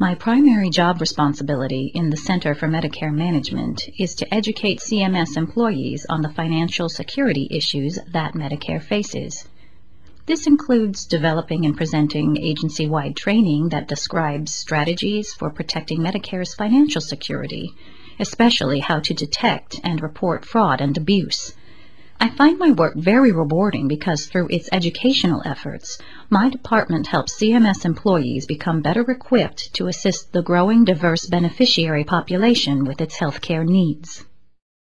My primary job responsibility in the Center for Medicare Management is to educate CMS employees on the financial security issues that Medicare faces. This includes developing and presenting agency-wide training that describes strategies for protecting Medicare's financial security, especially how to detect and report fraud and abuse. I find my work very rewarding because through its educational efforts, my department helps CMS employees become better equipped to assist the growing diverse beneficiary population with its healthcare needs.